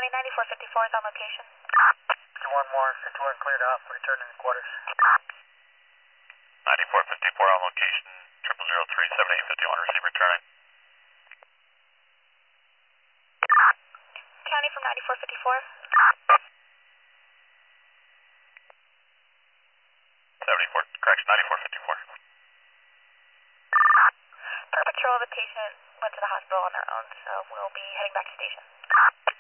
County 9454 is on location. 51 more, 51 cleared up, returning to quarters. 9454 on location, 00037851, receive returning. County from 9454. 74, correction, 9454. Patrol of the patient went to the hospital on their own, so we'll be heading back to station.